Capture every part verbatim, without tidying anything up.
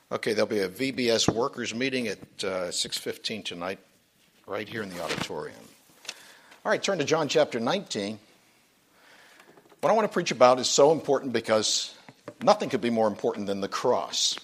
Okay, there'll be a V B S workers meeting at uh, six fifteen tonight, right here in the auditorium. All right, turn to John chapter nineteen. What I want to preach about is so important because nothing could be more important than the cross.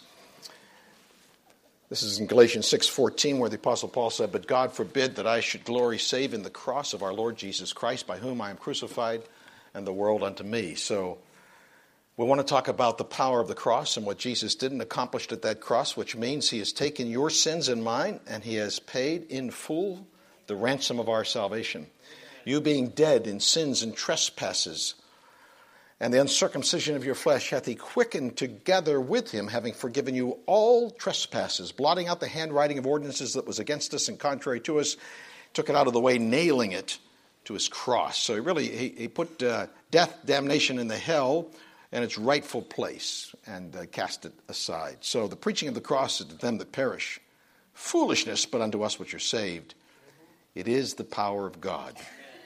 This is in Galatians six fourteen, where the Apostle Paul said, "But God forbid that I should glory save in the cross of our Lord Jesus Christ, by whom I am crucified, and the world unto me." So we want to talk about the power of the cross and what Jesus did and accomplished at that cross, which means he has taken your sins and mine, and he has paid in full the ransom of our salvation. You being dead in sins and trespasses, and the uncircumcision of your flesh hath he quickened together with him, having forgiven you all trespasses, blotting out the handwriting of ordinances that was against us and contrary to us, took it out of the way, nailing it to his cross. So he really, he, he put uh, death, damnation, in the hell in its rightful place and uh, cast it aside. So the preaching of the cross is to them that perish foolishness, but unto us which are saved, it is the power of God.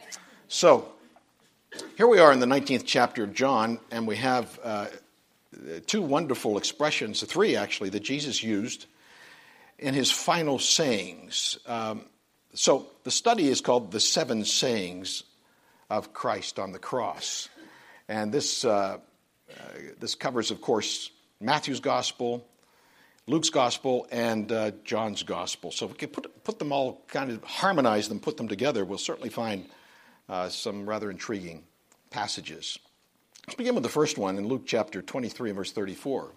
So here we are in the nineteenth chapter of John, and we have uh, two wonderful expressions, three actually, that Jesus used in his final sayings. Um, so the study is called The Seven Sayings of Christ on the Cross. And this uh, uh, this covers, of course, Matthew's Gospel, Luke's Gospel, and uh, John's Gospel. So if we could put, put them all, kind of harmonize them, put them together, we'll certainly find uh, some rather intriguing passages. Let's begin with the first one in Luke chapter twenty-three and verse thirty-four,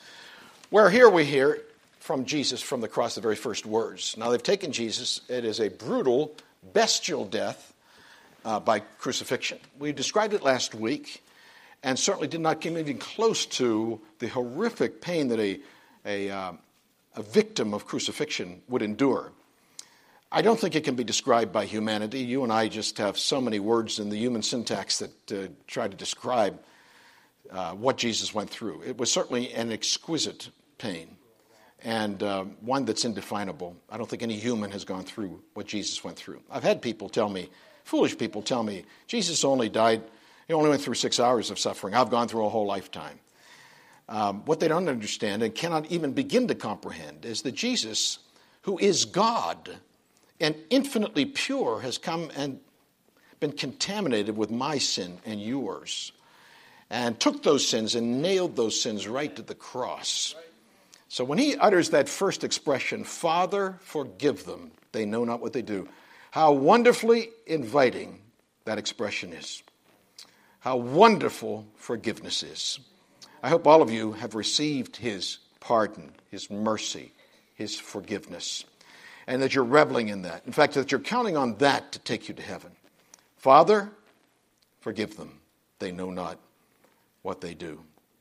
where here we hear from Jesus from the cross the very first words. Now they've taken Jesus. It is a brutal, bestial death uh, by crucifixion. We described it last week and certainly did not come even close to the horrific pain that a, a, uh, a victim of crucifixion would endure. I don't think it can be described by humanity. You and I just have so many words in the human syntax that uh, try to describe uh, what Jesus went through. It was certainly an exquisite pain, and uh, one that's indefinable. I don't think any human has gone through what Jesus went through. I've had people tell me, foolish people tell me, Jesus only died, he only went through six hours of suffering. I've gone through a whole lifetime. Um, what they don't understand and cannot even begin to comprehend is that Jesus, who is God and infinitely pure, has come and been contaminated with my sin and yours, and took those sins and nailed those sins right to the cross. So when he utters that first expression, "Father, forgive them, they know not what they do," how wonderfully inviting that expression is. How wonderful forgiveness is. I hope all of you have received his pardon, his mercy, his forgiveness, and that you're reveling in that. In fact, that you're counting on that to take you to heaven. Father, forgive them. They know not what they do.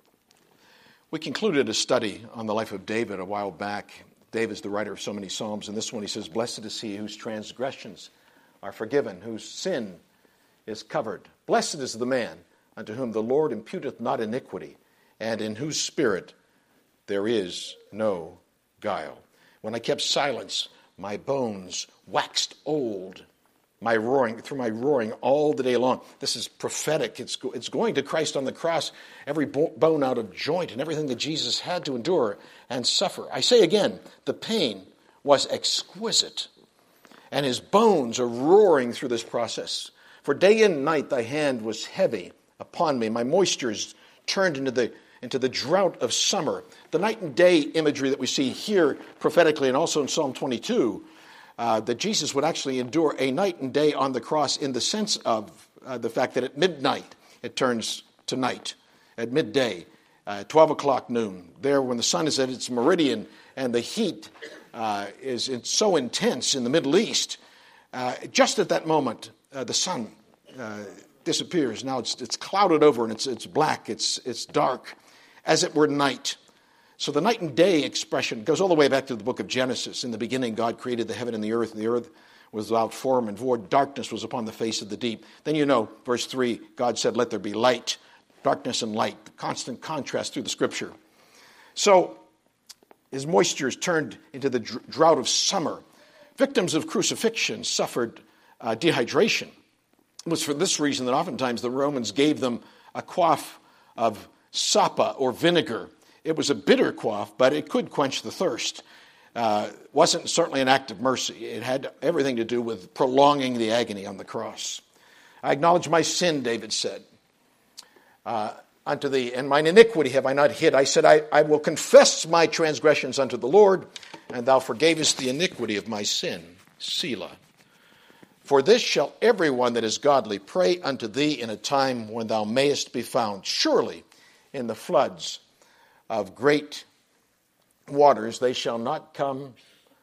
We concluded a study on the life of David a while back. David is the writer of so many Psalms. In this one he says, "Blessed is he whose transgressions are forgiven, whose sin is covered. Blessed is the man unto whom the Lord imputeth not iniquity, and in whose spirit there is no guile. When I kept silence, my bones waxed old, my roaring through my roaring all the day long." This is prophetic. It's go, it's going to Christ on the cross, every bo- bone out of joint, and everything that Jesus had to endure and suffer. I say again, the pain was exquisite, and his bones are roaring through this process. "For day and night thy hand was heavy upon me. My moistures turned into the into the drought of summer." The night and day imagery that we see here prophetically and also in Psalm twenty-two, uh, that Jesus would actually endure a night and day on the cross in the sense of uh, the fact that at midnight it turns to night. At midday, uh, twelve o'clock noon, there when the sun is at its meridian and the heat uh, is it's so intense in the Middle East, uh, just at that moment, uh, the sun uh, disappears. Now it's it's clouded over and it's it's black, it's it's dark, as it were night. So the night and day expression goes all the way back to the book of Genesis. In the beginning, God created the heaven and the earth, and the earth was without form and void. Darkness was upon the face of the deep. Then you know, verse three, God said, "Let there be light." Darkness and light, the constant contrast through the scripture. So his moistures turned into the drought of summer. Victims of crucifixion suffered uh, dehydration. It was for this reason that oftentimes the Romans gave them a quaff of sapa or vinegar It was a bitter quaff, but it could quench the thirst. Uh, wasn't certainly an act of mercy. It had everything to do with prolonging the agony on the cross. I acknowledge my sin, David said, uh, unto thee, and mine iniquity have I not hid. I said, I, I will confess my transgressions unto the Lord, and thou forgavest the iniquity of my sin. Selah. For this shall everyone that is godly pray unto thee in a time when thou mayest be found. Surely in the floods of great waters they shall not come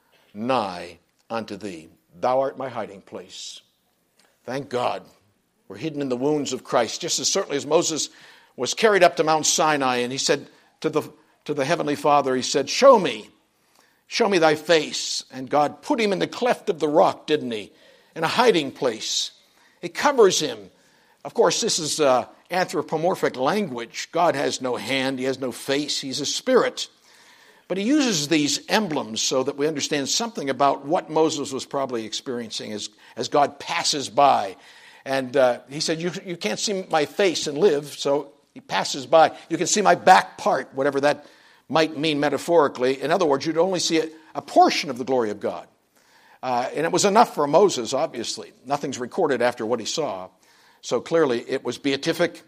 nigh unto thee. Thou art my hiding place. Thank God we're hidden in the wounds of Christ, just as certainly as Moses was carried up to Mount Sinai, and he said to the, to the Heavenly Father, he said, show me, show me thy face. And God put him in the cleft of the rock, didn't he? In a hiding place. It covers him. Of course, this is uh, anthropomorphic language. God has no hand, he has no face, he's a spirit. But he uses these emblems so that we understand something about what Moses was probably experiencing as, as God passes by. And uh, he said, you, you can't see my face and live, so he passes by. You can see my back part, whatever that might mean metaphorically. In other words, you'd only see a, a portion of the glory of God. Uh, and it was enough for Moses, obviously. Nothing's recorded after what he saw. So clearly it was beatific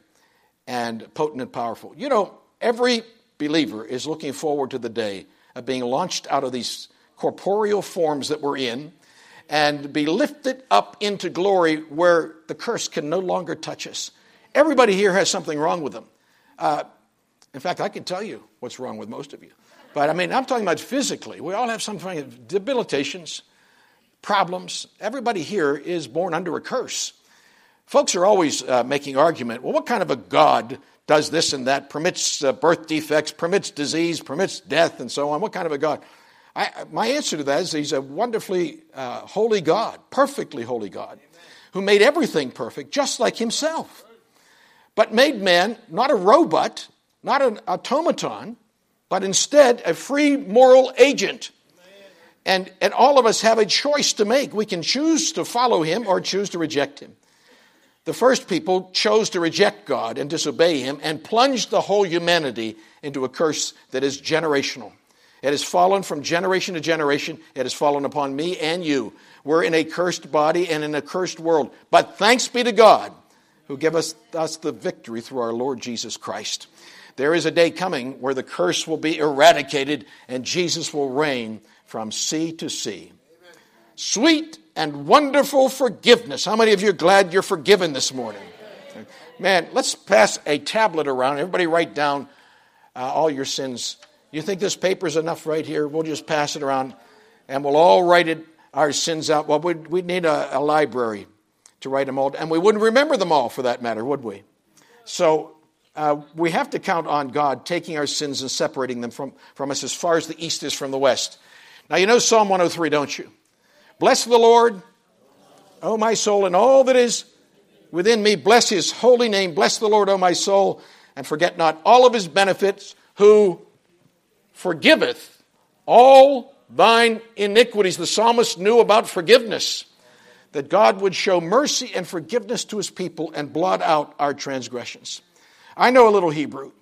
and potent and powerful. You know, every believer is looking forward to the day of being launched out of these corporeal forms that we're in and be lifted up into glory where the curse can no longer touch us. Everybody here has something wrong with them. Uh, in fact, I can tell you what's wrong with most of you. But I mean, I'm talking about physically. We all have some kind of debilitations, problems. Everybody here is born under a curse. Folks are always uh, making argument, well, what kind of a God does this and that, permits uh, birth defects, permits disease, permits death, and so on? What kind of a God? I, my answer to that is he's a wonderfully uh, holy God, perfectly holy God, who made everything perfect, just like himself, but made man not a robot, not an automaton, but instead a free moral agent. And, and all of us have a choice to make. We can choose to follow him or choose to reject him. The first people chose to reject God and disobey him and plunged the whole humanity into a curse that is generational. It has fallen from generation to generation. It has fallen upon me and you. We're in a cursed body and in a cursed world. But thanks be to God who gave us, us the victory through our Lord Jesus Christ. There is a day coming where the curse will be eradicated and Jesus will reign from sea to sea. Amen. Sweet and wonderful forgiveness. How many of you are glad you're forgiven this morning? Man, let's pass a tablet around. Everybody write down uh, all your sins. You think this paper is enough right here? We'll just pass it around and we'll all write it, our sins out. Well, we'd, we'd need a, a library to write them all. And we wouldn't remember them all for that matter, would we? So uh, we have to count on God taking our sins and separating them from, from us as far as the east is from the west. Now, you know Psalm one oh three, don't you? Bless the Lord, O my soul, and all that is within me. Bless his holy name. Bless the Lord, O my soul, and forget not all of his benefits, who forgiveth all thine iniquities. The psalmist knew about forgiveness, that God would show mercy and forgiveness to his people and blot out our transgressions. I know a little Hebrew.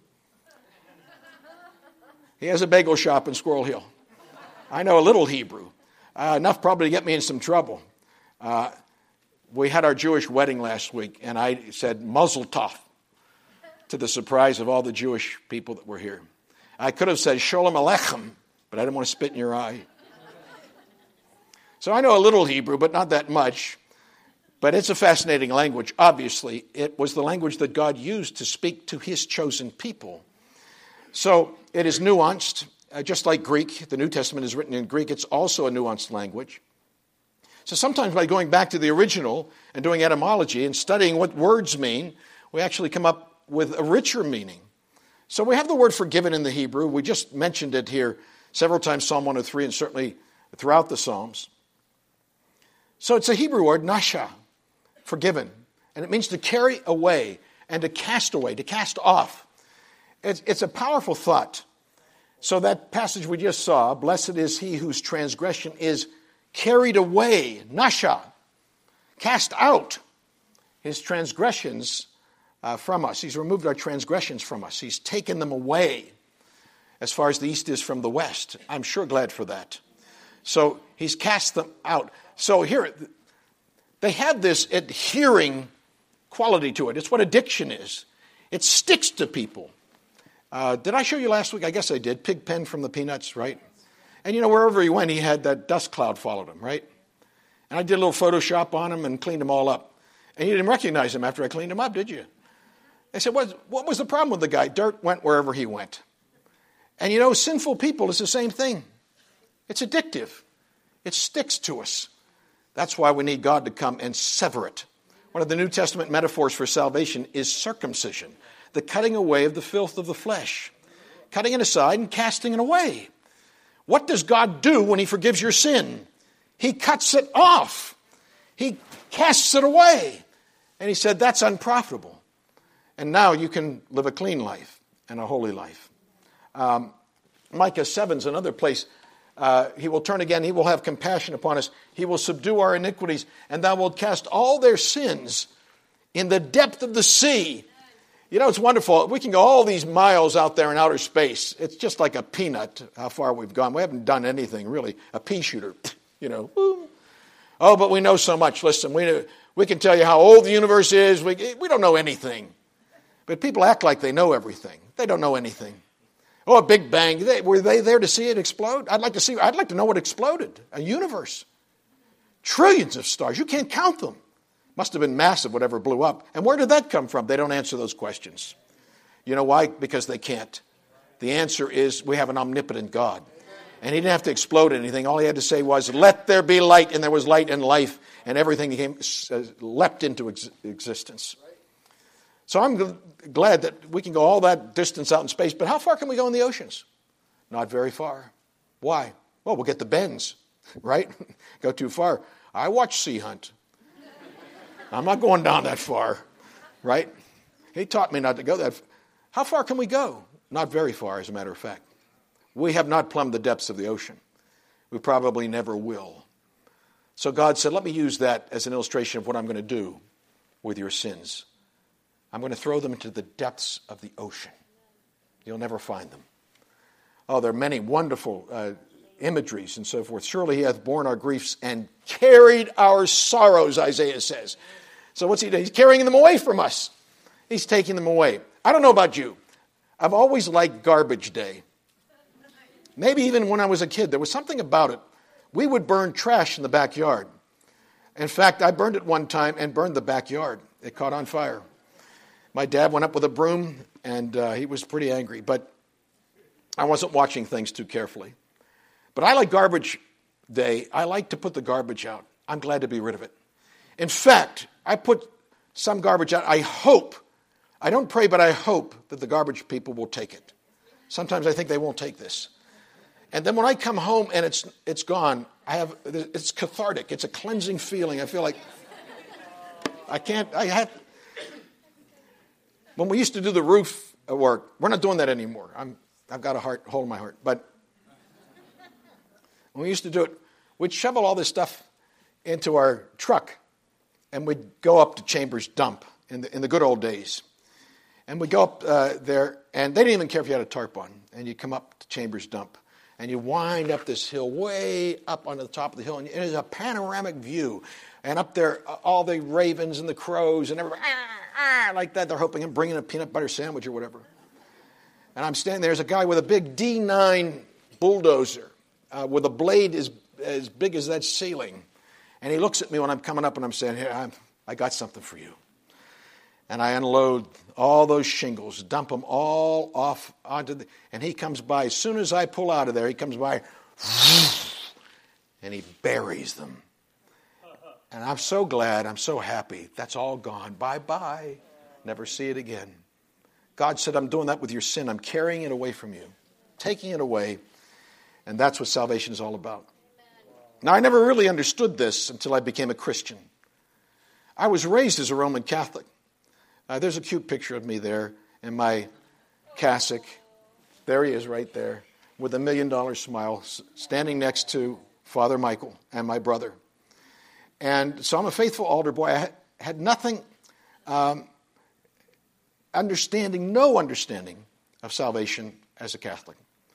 He has a bagel shop in Squirrel Hill. I know a little Hebrew. Uh, enough probably to get me in some trouble. Uh, we had our Jewish wedding last week, and I said Mazel Tov to the surprise of all the Jewish people that were here. I could have said Shalom Aleichem, but I didn't want to spit in your eye. So I know a little Hebrew, but not that much. But it's a fascinating language. Obviously, it was the language that God used to speak to his chosen people. So it is nuanced. Uh, just like Greek, the New Testament is written in Greek, it's also a nuanced language. So sometimes by going back to the original and doing etymology and studying what words mean, we actually come up with a richer meaning. So we have the word forgiven in the Hebrew. We just mentioned it here several times, Psalm one oh three, and certainly throughout the Psalms. So it's a Hebrew word, nasha, forgiven. And it means to carry away and to cast away, to cast off. It's, it's a powerful thought. So that passage we just saw, blessed is he whose transgression is carried away, nasha, cast out his transgressions uh, from us. He's removed our transgressions from us. He's taken them away. as far as the east is from the west. I'm sure glad for that. So he's cast them out. So here, they have this adhering quality to it. It's what addiction is. It sticks to people. Uh, did I show you last week? I guess I did. Pigpen from the Peanuts, right? And you know, wherever he went, he had that dust cloud followed him, right? And I did a little Photoshop on him and cleaned them all up. And you didn't recognize him after I cleaned him up, did you? I said, what, what was the problem with the guy? Dirt went wherever he went. And you know, sinful people is the same thing. It's addictive. It sticks to us. That's why we need God to come and sever it. One of the New Testament metaphors for salvation is circumcision, the cutting away of the filth of the flesh, cutting it aside and casting it away. What does God do when he forgives your sin? He cuts it off. He casts it away. And he said, that's unprofitable. And now you can live a clean life and a holy life. Um, Micah seven is another place. Uh, he will turn again. He will have compassion upon us. He will subdue our iniquities. And thou wilt cast all their sins in the depth of the sea. You know, it's wonderful. We can go all these miles out there in outer space. It's just like a peanut how far we've gone. We haven't done anything, really. A pea shooter, you know. Boom. Oh, but we know so much. Listen, we, we can tell you how old the universe is. We, we don't know anything. But people act like they know everything. They don't know anything. Oh, a Big Bang. They, were they there to see it explode? I'd like to see. I'd like to know what exploded. A universe. Trillions of stars. You can't count them. Must have been massive, whatever blew up. And where did that come from? They don't answer those questions. You know why? Because they can't. The answer is we have an omnipotent God. And he didn't have to explode anything. All he had to say was, let there be light. And there was light and life. And everything came, uh, leapt into ex- existence. So I'm g- glad that we can go all that distance out in space. But how far can we go in the oceans? Not very far. Why? Well, we'll get the bends, right? Go too far. I watch Sea Hunt. I'm not going down that far, right? He taught me not to go that far. How far can we go? Not very far, as a matter of fact. We have not plumbed the depths of the ocean. We probably never will. So God said, let me use that as an illustration of what I'm going to do with your sins. I'm going to throw them into the depths of the ocean. You'll never find them. Oh, there are many wonderful uh, imageries and so forth. Surely he hath borne our griefs and carried our sorrows, Isaiah says. So what's he doing? He's carrying them away from us. He's taking them away. I don't know about you. I've always liked garbage day. Maybe even when I was a kid, there was something about it. We would burn trash in the backyard. In fact, I burned it one time and burned the backyard. It caught on fire. My dad went up with a broom, and uh, he was pretty angry. But I wasn't watching things too carefully. But I like garbage day. I like to put the garbage out. I'm glad to be rid of it. In fact, I put some garbage out. I hope, I don't pray, but I hope that the garbage people will take it. Sometimes I think they won't take this. And then when I come home and it's it's gone, I have it's cathartic. It's a cleansing feeling. I feel like I can't. I have. When we used to do the roof work, we're not doing that anymore. I'm I've got a heart hole in my heart. But when we used to do it, we'd shovel all this stuff into our truck, and we'd go up to Chambers Dump in the in the good old days. And we'd go up uh, there, and they didn't even care if you had a tarp on. And you come up to Chambers Dump. And you wind up this hill, way up onto the top of the hill, and it is a panoramic view. And up there, all the ravens and the crows and everybody, ah, ah, like that. They're hoping and bringing a peanut butter sandwich or whatever. And I'm standing there. There's a guy with a big D nine bulldozer uh, with a blade as, as big as that ceiling. And he looks at me when I'm coming up, and I'm saying, here, I'm, I got something for you. And I unload all those shingles, dump them all off onto the... And he comes by. As soon as I pull out of there, he comes by, and he buries them. And I'm so glad, I'm so happy. That's all gone. Bye-bye. Never see it again. God said, I'm doing that with your sin. I'm carrying it away from you, taking it away. And that's what salvation is all about. Now, I never really understood this until I became a Christian. I was raised as a Roman Catholic. Uh, there's a cute picture of me there in my cassock. There he is right there with a million dollar smile, standing next to Father Michael and my brother. And so I'm a faithful altar boy. I had nothing, um, understanding, no understanding of salvation as a Catholic.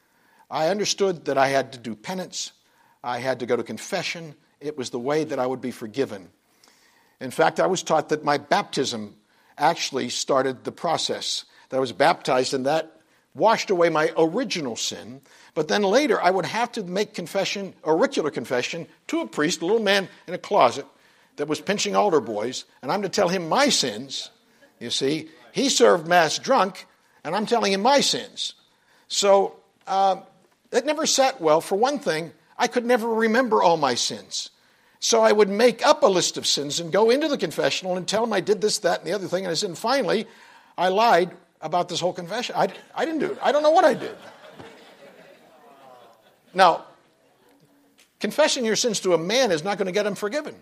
I understood that I had to do penance. I had to go to confession. It was the way that I would be forgiven. In fact, I was taught that my baptism actually started the process. That I was baptized and that washed away my original sin. But then later I would have to make confession, auricular confession, to a priest, a little man in a closet that was pinching altar boys. And I'm to tell him my sins. You see, he served Mass drunk and I'm telling him my sins. So uh, it never sat well. For one thing, I could never remember all my sins. So I would make up a list of sins and go into the confessional and tell him I did this, that, and the other thing. And I said, and finally, I lied about this whole confession. I, I didn't do it. I don't know what I did. Now, confessing your sins to a man is not going to get him forgiven.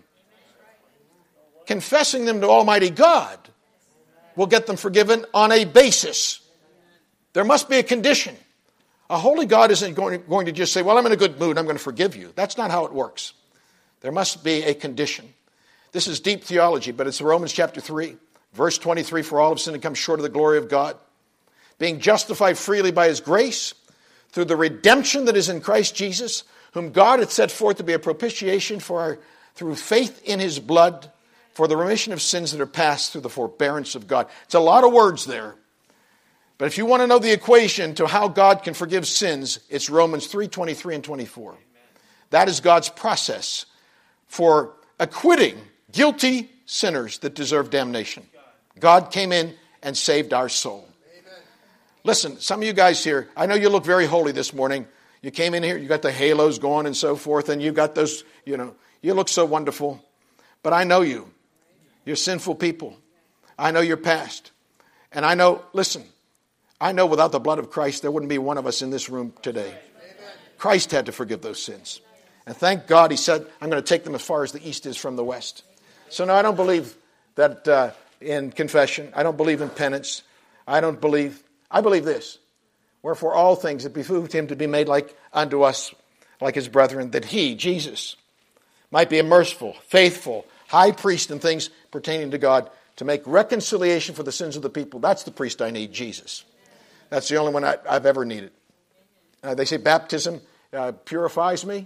Confessing them to Almighty God will get them forgiven on a basis. There must be a condition. A holy God isn't going to, going to just say, well, I'm in a good mood, I'm going to forgive you. That's not how it works. There must be a condition. This is deep theology, but it's Romans chapter three, verse twenty-three, for all have sinned and come short of the glory of God, being justified freely by his grace, through the redemption that is in Christ Jesus, whom God hath set forth to be a propitiation for our, through faith in his blood, for the remission of sins that are past through the forbearance of God. It's a lot of words there. But if you want to know the equation to how God can forgive sins, it's Romans three, twenty-three and twenty-four. That is God's process for acquitting guilty sinners that deserve damnation. God came in and saved our soul. Listen, some of you guys here, I know you look very holy this morning. You came in here, you got the halos going and so forth, and you got those, you know, you look so wonderful. But I know you. You're sinful people. I know your past. And I know, listen, I know without the blood of Christ, there wouldn't be one of us in this room today. Christ had to forgive those sins. And thank God he said, I'm going to take them as far as the east is from the west. So no, I don't believe that uh, in confession. I don't believe in penance. I don't believe, I believe this. Wherefore all things it behooved him to be made like unto us, like his brethren, that he, Jesus, might be a merciful, faithful, high priest in things pertaining to God, to make reconciliation for the sins of the people. That's the priest I need, Jesus. That's the only one I, I've ever needed. Uh, they say baptism uh, purifies me.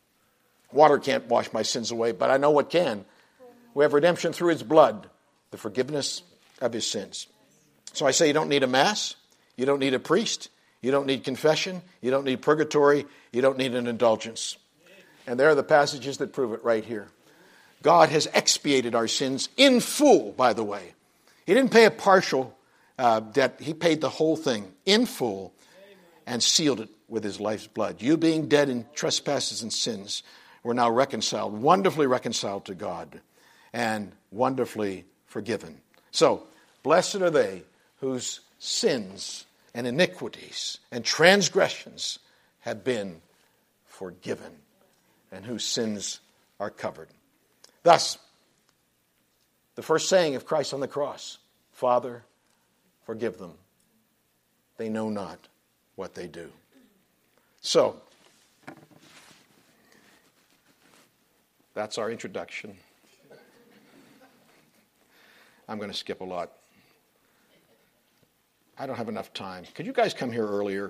Water can't wash my sins away, but I know what can. We have redemption through his blood, the forgiveness of his sins. So I say you don't need a mass. You don't need a priest. You don't need confession. You don't need purgatory. You don't need an indulgence. And there are the passages that prove it right here. God has expiated our sins in full, by the way. He didn't pay a partial uh, debt. He paid the whole thing in full and sealed it with his life's blood. You being dead in trespasses and sins, we're now reconciled, wonderfully reconciled to God, and wonderfully forgiven. So, blessed are they whose sins and iniquities and transgressions have been forgiven, and whose sins are covered. Thus, the first saying of Christ on the cross, Father, forgive them. They know not what they do. So, that's our introduction. I'm going to skip a lot. I don't have enough time. Could you guys come here earlier?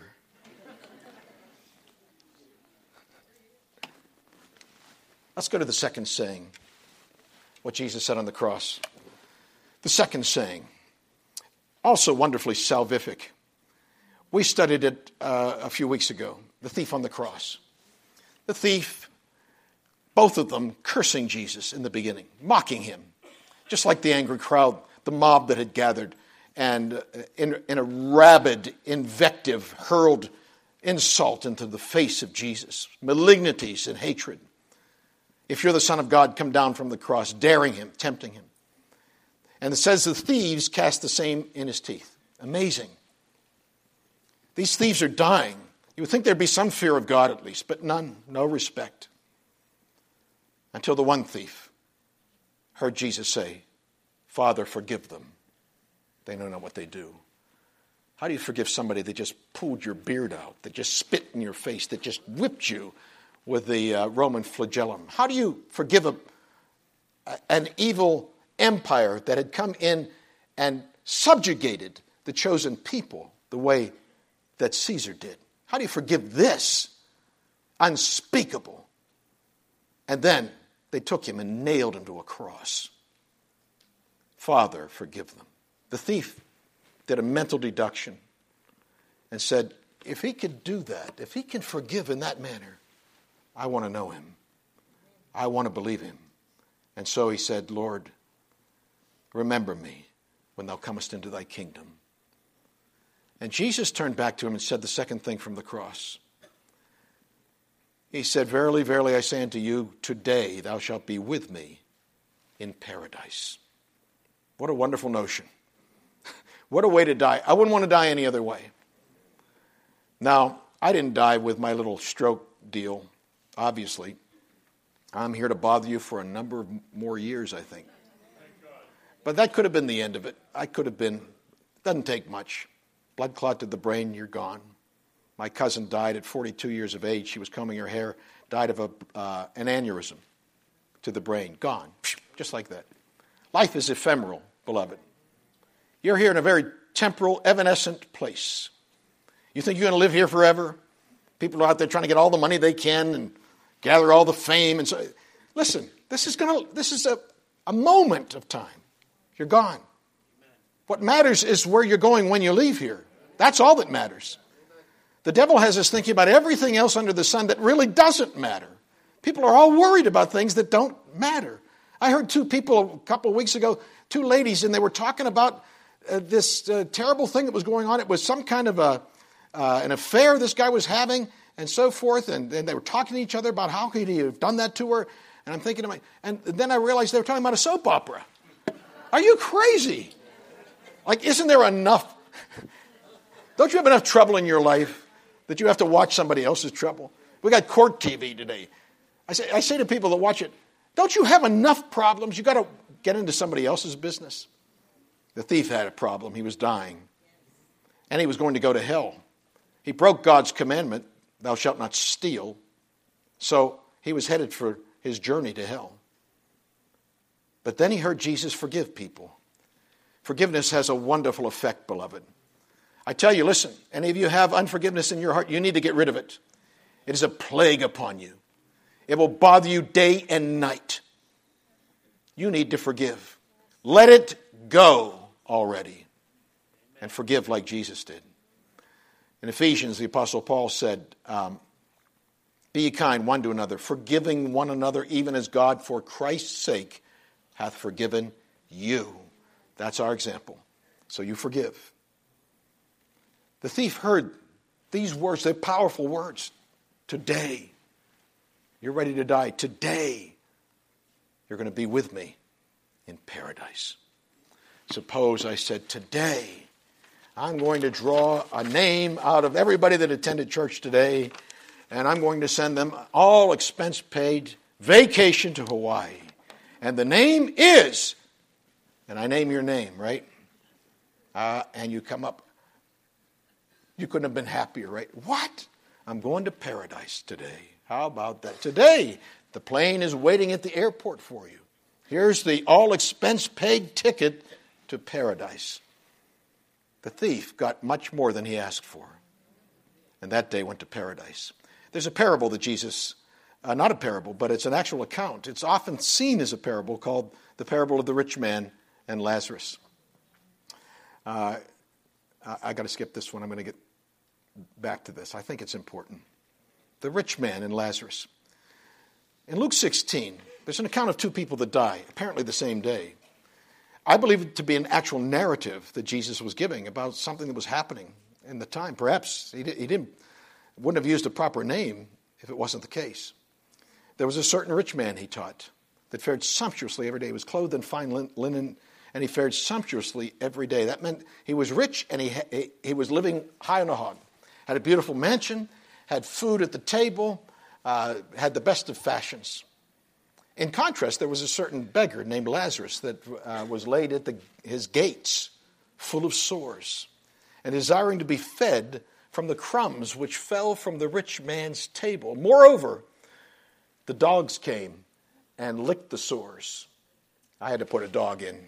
Let's go to the second saying, what Jesus said on the cross. The second saying, also wonderfully salvific. We studied it uh, a few weeks ago, the thief on the cross. The thief, both of them cursing Jesus in the beginning, mocking him, just like the angry crowd, the mob that had gathered, and in, in a rabid invective hurled insult into the face of Jesus, malignities and hatred. If you're the Son of God, come down from the cross, daring him, tempting him. And it says the thieves cast the same in his teeth. Amazing. These thieves are dying. You would think there'd be some fear of God at least, but none, no respect. Until the one thief heard Jesus say, Father, forgive them. They know not what they do. How do you forgive somebody that just pulled your beard out, that just spit in your face, that just whipped you with the uh, Roman flagellum? How do you forgive a, an evil empire that had come in and subjugated the chosen people the way that Caesar did? How do you forgive this? Unspeakable. And then they took him and nailed him to a cross. Father, forgive them. The thief did a mental deduction and said, if he could do that, if he can forgive in that manner, I want to know him. I want to believe him. And so he said, Lord, remember me when thou comest into thy kingdom. And Jesus turned back to him and said the second thing from the cross. He said, verily, verily, I say unto you, today thou shalt be with me in paradise. What a wonderful notion. What a way to die. I wouldn't want to die any other way. Now, I didn't die with my little stroke deal, obviously. I'm here to bother you for a number of more years, I think. But that could have been the end of it. I could have been, doesn't take much. Blood clot to the brain, you're gone. My cousin died at forty-two years of age. She was combing her hair, died of a, uh, an aneurysm to the brain. Gone. Just like that. Life is ephemeral, beloved. You're here in a very temporal, evanescent place. You think you're going to live here forever? People are out there trying to get all the money they can and gather all the fame. And so, listen, this is going to, this is a, a moment of time. You're gone. What matters is where you're going when you leave here. That's all that matters. The devil has us thinking about everything else under the sun that really doesn't matter. People are all worried about things that don't matter. I heard two people a couple of weeks ago, two ladies, and they were talking about uh, this uh, terrible thing that was going on. It was some kind of a uh, an affair this guy was having and so forth. And, and they were talking to each other about how could he have done that to her. And I'm thinking to myself, and then I realized they were talking about a soap opera. Are you crazy? Like, isn't there enough? Don't you have enough trouble in your life that you have to watch somebody else's trouble? We got court T V today. I say, I say to people that watch it, don't you have enough problems? You got to get into somebody else's business. The thief had a problem. He was dying. And he was going to go to hell. He broke God's commandment, thou shalt not steal. So he was headed for his journey to hell. But then he heard Jesus forgive people. Forgiveness has a wonderful effect, beloved. I tell you, listen, any of you have unforgiveness in your heart, you need to get rid of it. It is a plague upon you. It will bother you day and night. You need to forgive. Let it go already. And forgive like Jesus did. In Ephesians, the Apostle Paul said, um, be ye kind one to another, forgiving one another, even as God for Christ's sake hath forgiven you. That's our example. So you forgive. The thief heard these words, they're powerful words. Today, you're ready to die. Today, you're going to be with me in paradise. Suppose I said, today, I'm going to draw a name out of everybody that attended church today, and I'm going to send them all expense paid vacation to Hawaii. And the name is, and I name your name, right? Uh, and you come up. You couldn't have been happier, right? What? I'm going to paradise today. How about that? Today, the plane is waiting at the airport for you. Here's the all expense paid ticket to paradise. The thief got much more than he asked for. And that day went to paradise. There's a parable that Jesus, uh, not a parable, but it's an actual account. It's often seen as a parable called the parable of the rich man and Lazarus. Uh, I, I got to skip this one. I'm going to get back to this. I think it's important. The rich man and Lazarus. In Luke sixteen, there's an account of two people that die, apparently the same day. I believe it to be an actual narrative that Jesus was giving about something that was happening in the time. Perhaps he, he didn't, wouldn't have used a proper name if it wasn't the case. There was a certain rich man, he taught, that fared sumptuously every day. He was clothed in fine linen, and he fared sumptuously every day. That meant he was rich and he, he, he was living high on a hog. Had a beautiful mansion, had food at the table, uh, had the best of fashions. In contrast, there was a certain beggar named Lazarus that uh, was laid at the, his gates, full of sores, and desiring to be fed from the crumbs which fell from the rich man's table. Moreover, the dogs came and licked the sores. I had to put a dog in.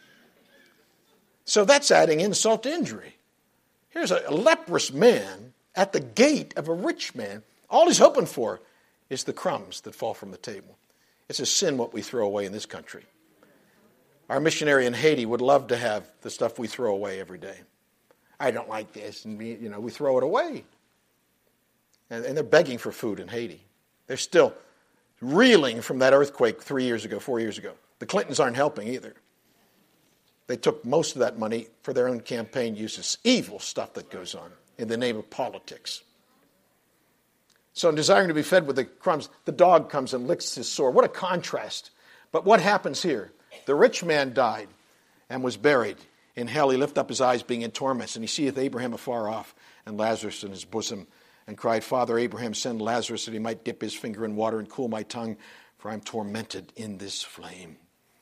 So that's adding insult to injury. Here's a, a leprous man at the gate of a rich man, all he's hoping for is the crumbs that fall from the table. It's a sin what we throw away in this country. Our missionary in Haiti would love to have the stuff we throw away every day. I don't like this, and we, you know, we throw it away. And, and they're begging for food in Haiti. They're still reeling from that earthquake three years ago, four years ago. The Clintons aren't helping either. They took most of that money for their own campaign uses. Evil stuff that goes on in the name of politics. So in desiring to be fed with the crumbs, the dog comes and licks his sore. What a contrast. But what happens here? The rich man died and was buried. In hell he lifted up his eyes, being in torments, and he seeth Abraham afar off, and Lazarus in his bosom, and cried, Father Abraham, send Lazarus that he might dip his finger in water and cool my tongue, for I am tormented in this flame.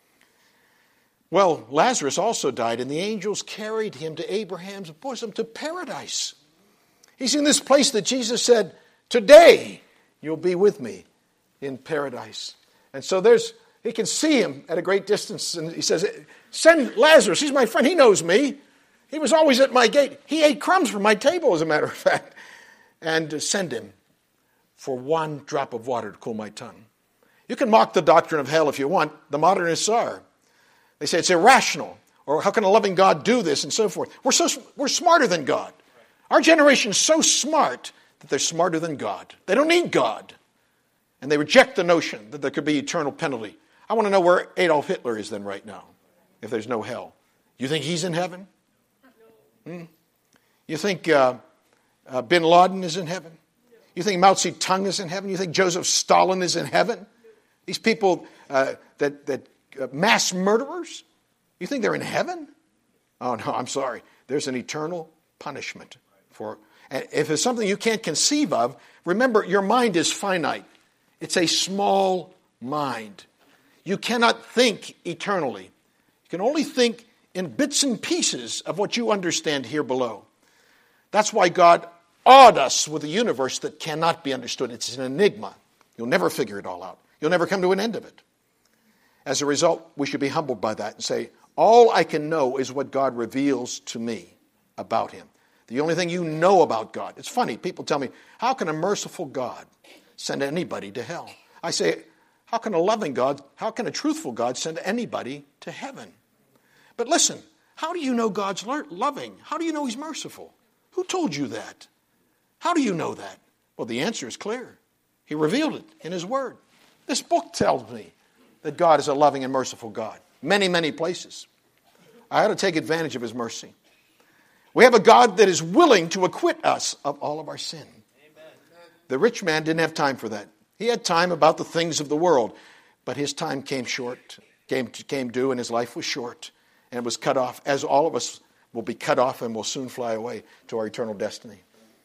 Well, Lazarus also died, and the angels carried him to Abraham's bosom, to paradise. He's in this place that Jesus said, today you'll be with me in paradise. And so there's, he can see him at a great distance, and he says, send Lazarus, he's my friend, he knows me. He was always at my gate. He ate crumbs from my table, as a matter of fact. And send him for one drop of water to cool my tongue. You can mock the doctrine of hell if you want. The modernists are. They say it's irrational, or how can a loving God do this, and so forth. We're so we're smarter than God. Our generation is so smart that they're smarter than God. They don't need God. And they reject the notion that there could be eternal penalty. I want to know where Adolf Hitler is then right now, if there's no hell. You think he's in heaven? Hmm? You think uh, uh, Bin Laden is in heaven? You think Mao Zedong is in heaven? You think Joseph Stalin is in heaven? These people uh, that, that uh, mass murderers, you think they're in heaven? Oh, no, I'm sorry. There's an eternal punishment for. And if it's something you can't conceive of, remember, your mind is finite. It's a small mind. You cannot think eternally. You can only think in bits and pieces of what you understand here below. That's why God awed us with a universe that cannot be understood. It's an enigma. You'll never figure it all out. You'll never come to an end of it. As a result, we should be humbled by that and say, all I can know is what God reveals to me about him. The only thing you know about God. It's funny, people tell me, how can a merciful God send anybody to hell? I say, how can a loving God, how can a truthful God send anybody to heaven? But listen, how do you know God's loving? How do you know he's merciful? Who told you that? How do you know that? Well, the answer is clear. He revealed it in his word. This book tells me that God is a loving and merciful God. Many, many places. I ought to take advantage of his mercy. We have a God that is willing to acquit us of all of our sin. Amen. The rich man didn't have time for that. He had time about the things of the world, but his time came short, came, came due, and his life was short, and it was cut off, as all of us will be cut off and will soon fly away to our eternal destiny.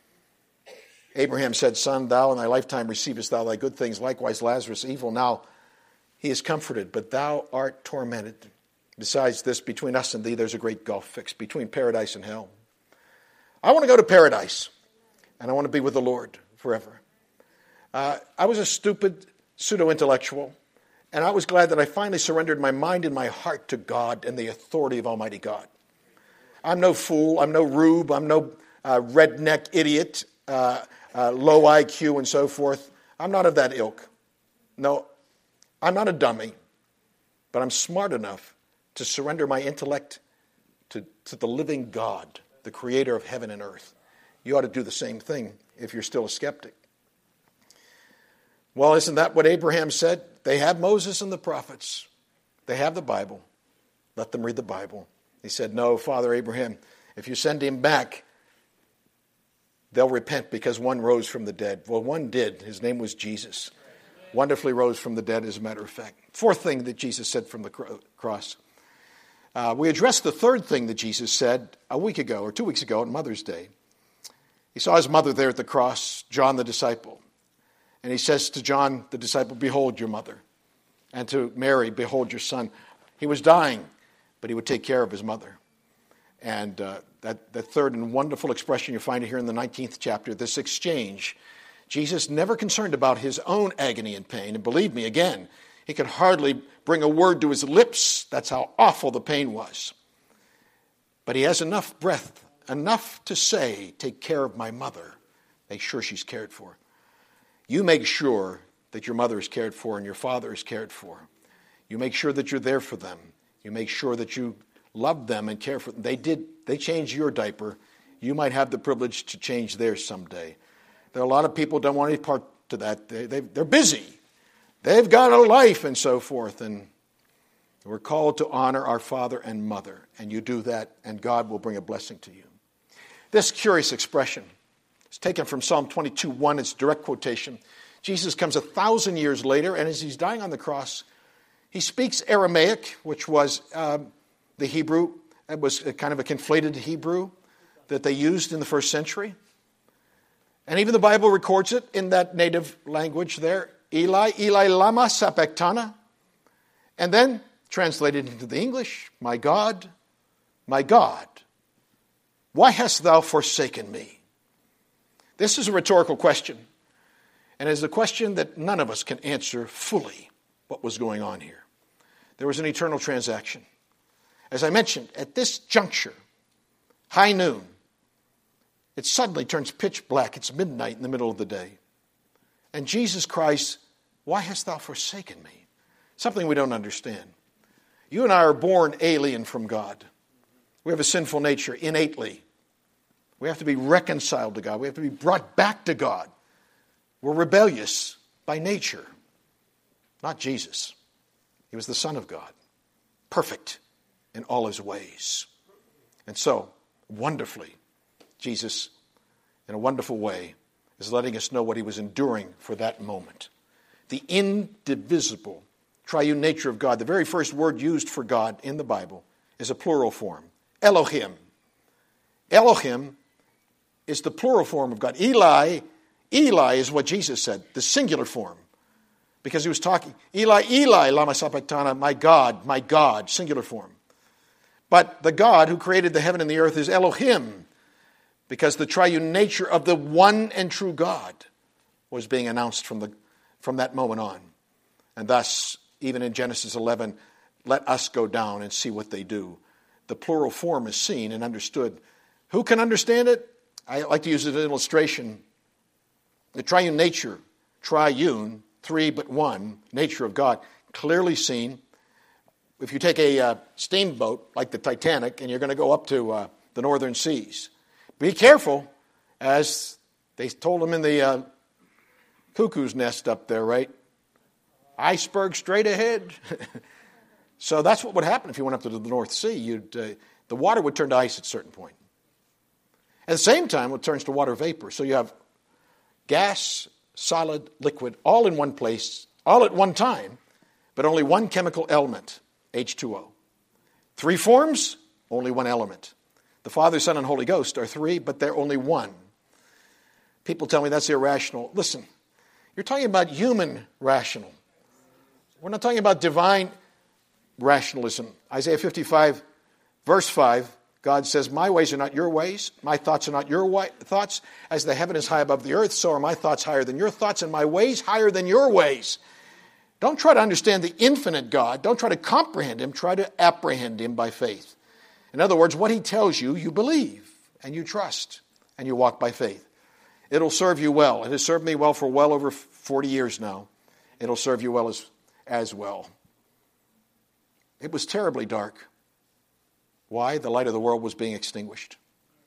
Abraham said, Son, thou in thy lifetime receivest thou thy good things, likewise Lazarus evil. Now he is comforted, but thou art tormented. Besides this, between us and thee, there's a great gulf fixed, between paradise and hell. I want to go to paradise, and I want to be with the Lord forever. Uh, I was a stupid pseudo-intellectual, and I was glad that I finally surrendered my mind and my heart to God and the authority of Almighty God. I'm no fool. I'm no rube. I'm no uh, redneck idiot, uh, uh, low I Q and so forth. I'm not of that ilk. No, I'm not a dummy, but I'm smart enough to surrender my intellect to, to the living God, the creator of heaven and earth. You ought to do the same thing if you're still a skeptic. Well, isn't that what Abraham said? They have Moses and the prophets. They have the Bible. Let them read the Bible. He said, no, Father Abraham, if you send him back, they'll repent because one rose from the dead. Well, one did. His name was Jesus. Wonderfully rose from the dead, as a matter of fact. Fourth thing that Jesus said from the cross. Uh, we addressed the third thing that Jesus said a week ago or two weeks ago on Mother's Day. He saw his mother there at the cross, John the disciple. And he says to John the disciple, behold your mother. And to Mary, behold your son. He was dying, but he would take care of his mother. And uh, that, that third and wonderful expression, you find it here in the nineteenth chapter, this exchange. Jesus never concerned about his own agony and pain. And believe me, again, he could hardly bring a word to his lips. That's how awful the pain was. But he has enough breath, enough to say, take care of my mother. Make sure she's cared for. You make sure that your mother is cared for and your father is cared for. You make sure that you're there for them. You make sure that you love them and care for them. They did. They changed your diaper. You might have the privilege to change theirs someday. There are a lot of people who don't want any part to that. They, they, they're busy. They've got a life and so forth. And we're called to honor our father and mother. And you do that, and God will bring a blessing to you. This curious expression is taken from Psalm twenty-two one. It's a direct quotation. Jesus comes a thousand years later, and as he's dying on the cross, he speaks Aramaic, which was uh, the Hebrew. It was a kind of a conflated Hebrew that they used in the first century. And even the Bible records it in that native language there. Eli, Eli, lama sabachthani. And then translated into the English, my God, my God, why hast thou forsaken me? This is a rhetorical question. And it's a question that none of us can answer fully what was going on here. There was an eternal transaction. As I mentioned, at this juncture, high noon, it suddenly turns pitch black. It's midnight in the middle of the day. And Jesus cries, why hast thou forsaken me? Something we don't understand. You and I are born alien from God. We have a sinful nature innately. We have to be reconciled to God. We have to be brought back to God. We're rebellious by nature. Not Jesus. He was the Son of God. Perfect in all his ways. And so, wonderfully, Jesus, in a wonderful way, is letting us know what he was enduring for that moment. The indivisible triune nature of God. The very first word used for God in the Bible is a plural form. Elohim. Elohim is the plural form of God. Eli, Eli is what Jesus said, the singular form. Because he was talking, Eli, Eli, lama sabachthani, my God, my God, singular form. But the God who created the heaven and the earth is Elohim, because the triune nature of the one and true God was being announced from the from that moment on. And thus, even in Genesis eleven, let us go down and see what they do. The plural form is seen and understood. Who can understand it? I like to use it as an illustration. The triune nature, triune, three but one, nature of God, clearly seen. If you take a uh, steamboat like the Titanic and you're going to go up to uh, the northern seas, be careful, as they told them in the uh, cuckoo's nest up there, right? Iceberg straight ahead. So that's what would happen if you went up to the North Sea. You'd, uh, the water would turn to ice at a certain point. At the same time, it turns to water vapor. So you have gas, solid, liquid, all in one place, all at one time, but only one chemical element, H two O. Three forms, only one element. The Father, Son, and Holy Ghost are three, but they're only one. People tell me that's irrational. Listen, you're talking about human rational. We're not talking about divine rationalism. Isaiah fifty-five, verse five, God says, my ways are not your ways. My thoughts are not your wa- thoughts. As the heaven is high above the earth, so are my thoughts higher than your thoughts, and my ways higher than your ways. Don't try to understand the infinite God. Don't try to comprehend him. Try to apprehend him by faith. In other words, what he tells you, you believe, and you trust, and you walk by faith. It'll serve you well. It has served me well for well over forty years now. It'll serve you well as, as well. It was terribly dark. Why? The light of the world was being extinguished.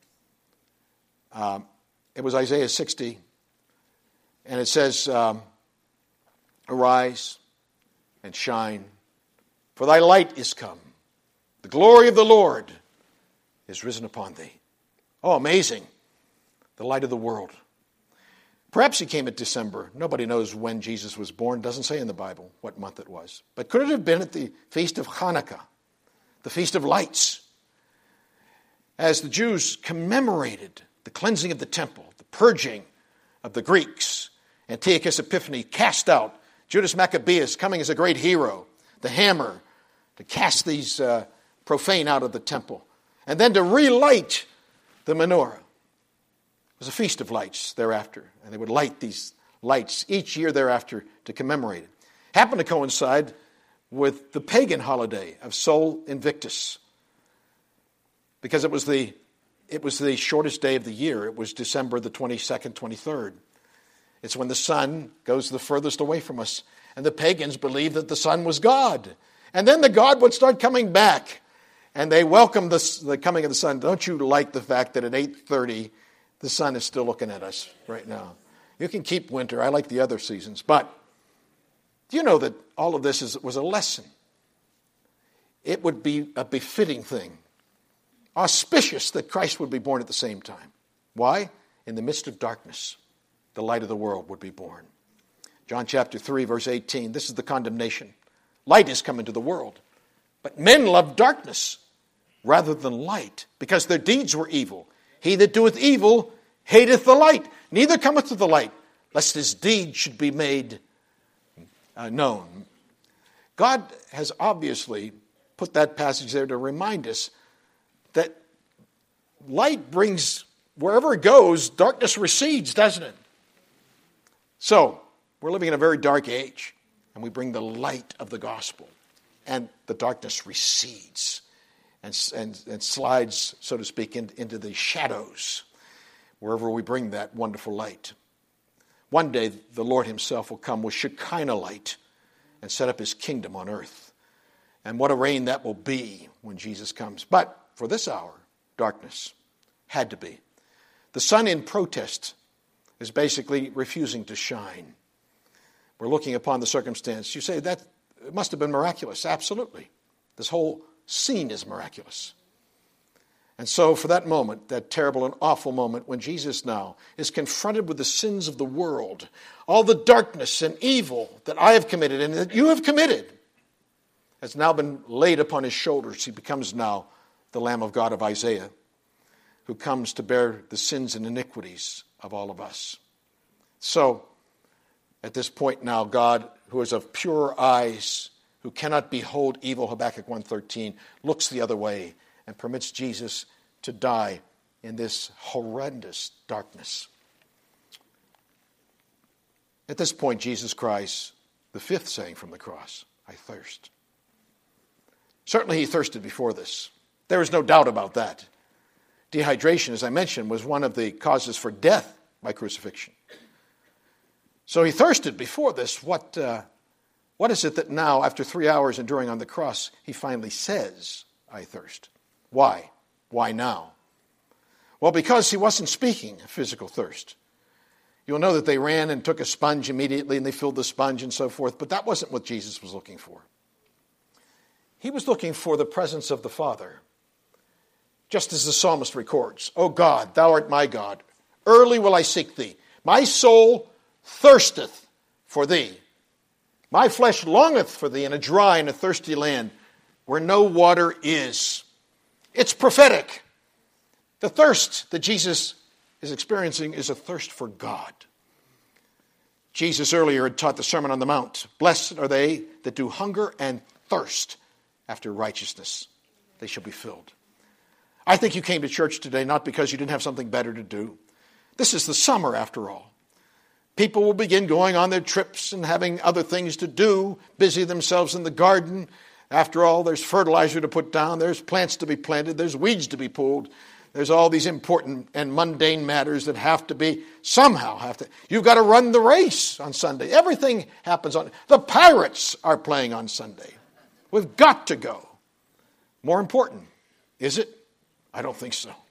Um, it was Isaiah sixty, and it says, um, arise and shine, for thy light is come. The glory of the Lord is risen upon thee. Oh, amazing. The light of the world. Perhaps he came at December. Nobody knows when Jesus was born. It doesn't say in the Bible what month it was. But could it have been at the Feast of Hanukkah, the Feast of Lights? As the Jews commemorated the cleansing of the temple, the purging of the Greeks, Antiochus Epiphanes cast out, Judas Maccabeus coming as a great hero, the hammer to cast these uh, profane out of the temple, and then to relight the menorah. It was a feast of lights thereafter, and they would light these lights each year thereafter to commemorate it. Happened to coincide with the pagan holiday of Sol Invictus, because it was the it was the shortest day of the year. It was December the twenty-second, twenty-third. It's when the sun goes the furthest away from us. And the pagans believed that the sun was God. And then the God would start coming back. And they welcomed the, the coming of the sun. Don't you like the fact that at eight thirty, the sun is still looking at us right now? You can keep winter. I like the other seasons. But do you know that all of this is, was a lesson? It would be a befitting thing, auspicious that Christ would be born at the same time. Why? In the midst of darkness, the light of the world would be born. John chapter three, verse eighteen, this is the condemnation. Light is come into the world, but men love darkness rather than light, because their deeds were evil. He that doeth evil hateth the light, neither cometh to the light, lest his deed should be made uh, known. God has obviously put that passage there to remind us that light brings, wherever it goes, darkness recedes, doesn't it? So, we're living in a very dark age, and we bring the light of the gospel, and the darkness recedes and, and, and slides, so to speak, in, into the shadows wherever we bring that wonderful light. One day, the Lord himself will come with Shekinah light and set up his kingdom on earth. And what a reign that will be when Jesus comes. But for this hour, darkness had to be. The sun in protest is basically refusing to shine. We're looking upon the circumstance. You say that it must have been miraculous. Absolutely. This whole scene is miraculous. And so for that moment, that terrible and awful moment when Jesus now is confronted with the sins of the world, all the darkness and evil that I have committed and that you have committed, has now been laid upon his shoulders. He becomes now the Lamb of God of Isaiah, who comes to bear the sins and iniquities of all of us. So, at this point now, God, who is of pure eyes, who cannot behold evil, Habakkuk one thirteen, looks the other way and permits Jesus to die in this horrendous darkness. At this point, Jesus cries the fifth saying from the cross, I thirst. Certainly he thirsted before this. There is no doubt about that. Dehydration, as I mentioned, was one of the causes for death by crucifixion. So he thirsted before this. What, uh, what is it that now, after three hours enduring on the cross, he finally says, I thirst? Why? Why now? Well, because he wasn't speaking of physical thirst. You'll know that they ran and took a sponge immediately and they filled the sponge and so forth, but that wasn't what Jesus was looking for. He was looking for the presence of the Father. Just as the psalmist records, O God, thou art my God. Early will I seek thee. My soul thirsteth for thee. My flesh longeth for thee in a dry and a thirsty land where no water is. It's prophetic. The thirst that Jesus is experiencing is a thirst for God. Jesus earlier had taught the Sermon on the Mount. Blessed are they that do hunger and thirst after righteousness. They shall be filled. I think you came to church today not because you didn't have something better to do. This is the summer, after all. People will begin going on their trips and having other things to do, busy themselves in the garden. After all, there's fertilizer to put down, there's plants to be planted, there's weeds to be pulled. There's all these important and mundane matters that have to be, somehow have to. You've got to run the race on Sunday. Everything happens on, the Pirates are playing on Sunday. We've got to go. More important, is it? I don't think so.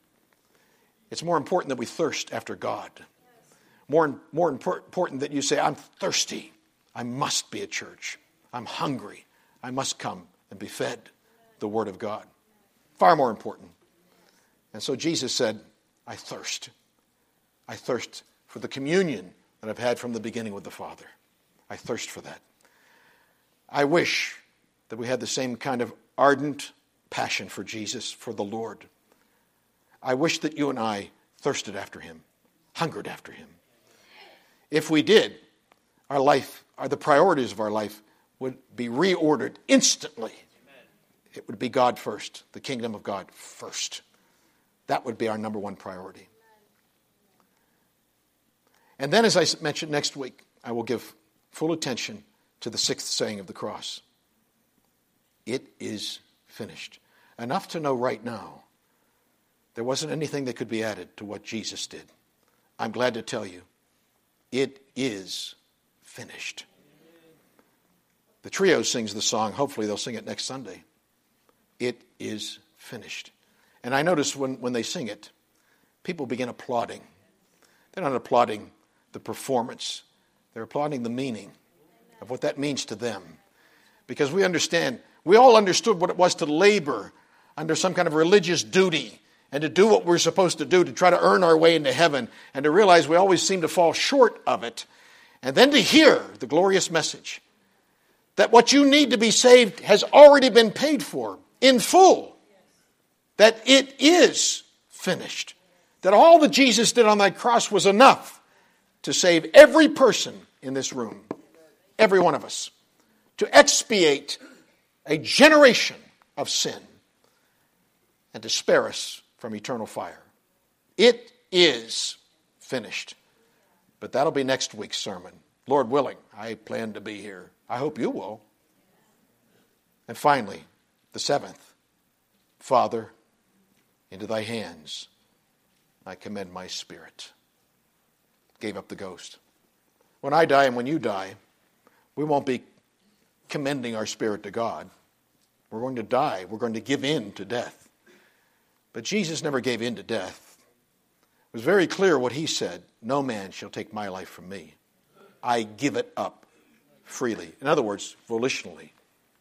It's more important that we thirst after God. More, more important that you say, I'm thirsty. I must be at church. I'm hungry. I must come and be fed the Word of God. Far more important. And so Jesus said, I thirst. I thirst for the communion that I've had from the beginning with the Father. I thirst for that. I wish that we had the same kind of ardent passion for Jesus, for the Lord. I wish that you and I thirsted after him, hungered after him. If we did, our life, our, the priorities of our life would be reordered instantly. It would be God first, the kingdom of God first. That would be our number one priority. And then, as I mentioned, next week, I will give full attention to the sixth saying of the cross. It is finished. Enough to know right now There wasn't anything that could be added to what Jesus did. I'm glad to tell you, it is finished. The trio sings the song. Hopefully they'll sing it next Sunday. It is finished. And I notice when, when they sing it, people begin applauding. They're not applauding the performance. They're applauding the meaning of what that means to them. Because we understand, we all understood what it was to labor under some kind of religious duty and to do what we're supposed to do to try to earn our way into heaven and to realize we always seem to fall short of it. And then to hear the glorious message that what you need to be saved has already been paid for in full. That it is finished. That all that Jesus did on that cross was enough to save every person in this room. Every one of us. To expiate a generation of sin. And to spare us from eternal fire. It is finished. But that'll be next week's sermon. Lord willing, I plan to be here. I hope you will. And finally, the seventh. Father, into thy hands I commend my spirit. Gave up the ghost. When I die and when you die, we won't be commending our spirit to God. We're going to die. We're going to give in to death. But Jesus never gave in to death. It was very clear what he said. No man shall take my life from me. I give it up freely. In other words, volitionally.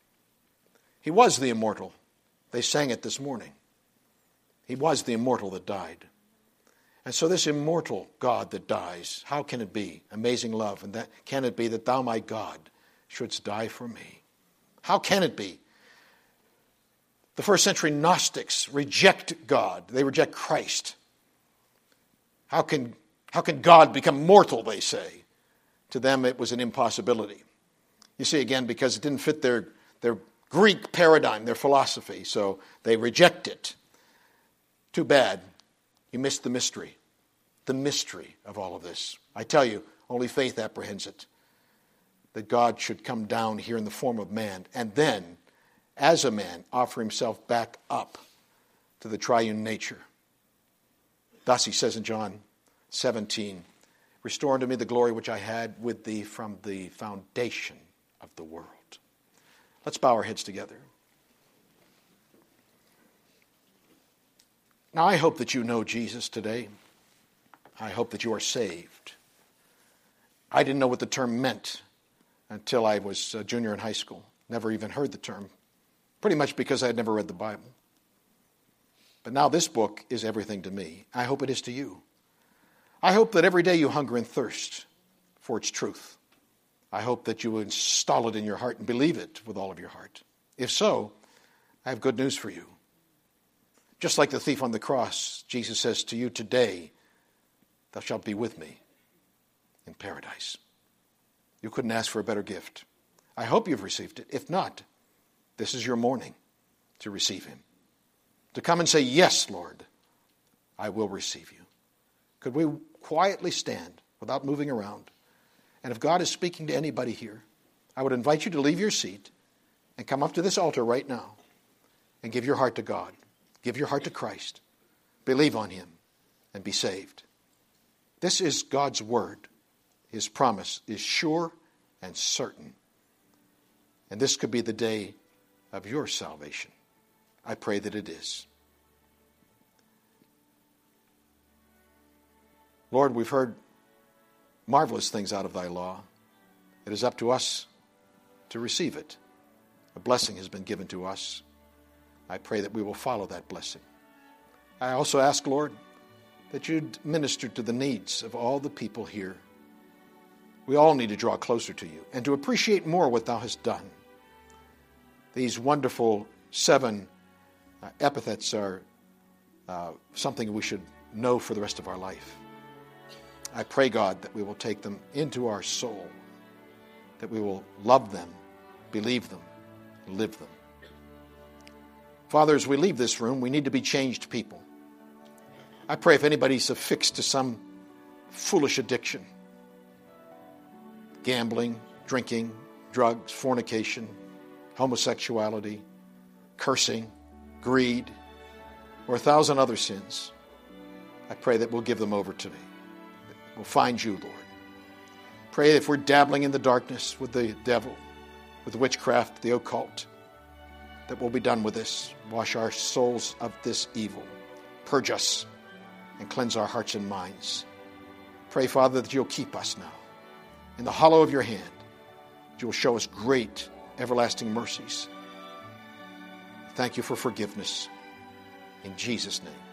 He was the immortal. They sang it this morning. He was the immortal that died. And so this immortal God that dies, how can it be? Amazing love. And that can it be that thou, my God, shouldst die for me? How can it be? The first century Gnostics reject God. They reject Christ. How can, how can God become mortal, they say? To them it was an impossibility. You see, again, because it didn't fit their, their Greek paradigm, their philosophy, so they reject it. Too bad. You missed the mystery. The mystery of all of this. I tell you, only faith apprehends it. That God should come down here in the form of man and then, as a man, offer himself back up to the triune nature. Thus he says in John seventeen, restore unto me the glory which I had with thee from the foundation of the world. Let's bow our heads together. Now I hope that you know Jesus today. I hope that you are saved. I didn't know what the term meant until I was a junior in high school. Never even heard the term. Pretty much because I had never read the Bible. But now this book is everything to me. I hope it is to you. I hope that every day you hunger and thirst for its truth. I hope that you install it in your heart and believe it with all of your heart. If so, I have good news for you. Just like the thief on the cross, Jesus says to you today, thou shalt be with me in paradise. You couldn't ask for a better gift. I hope you've received it. If not, this is your morning to receive him. To come and say, yes, Lord, I will receive you. Could we quietly stand without moving around? And if God is speaking to anybody here, I would invite you to leave your seat and come up to this altar right now and give your heart to God. Give your heart to Christ. Believe on him and be saved. This is God's word. His promise is sure and certain. And this could be the day of your salvation. I pray that it is. Lord, we've heard marvelous things out of thy law. It is up to us to receive it. A blessing has been given to us. I pray that we will follow that blessing. I also ask, Lord, that you'd minister to the needs of all the people here. We all need to draw closer to you and to appreciate more what thou hast done. These wonderful seven uh, epithets are uh, something we should know for the rest of our life. I pray, God, that we will take them into our soul, that we will love them, believe them, live them. Father, as we leave this room, we need to be changed people. I pray if anybody's affixed to some foolish addiction, gambling, drinking, drugs, fornication, homosexuality, cursing, greed, or a thousand other sins, I pray that we'll give them over to me. We'll find you, Lord. Pray that if we're dabbling in the darkness with the devil, with witchcraft, the occult, that we'll be done with this. Wash our souls of this evil. Purge us and cleanse our hearts and minds. Pray, Father, that you'll keep us now. In the hollow of your hand, you'll show us great, everlasting mercies. Thank you for forgiveness. In Jesus' name.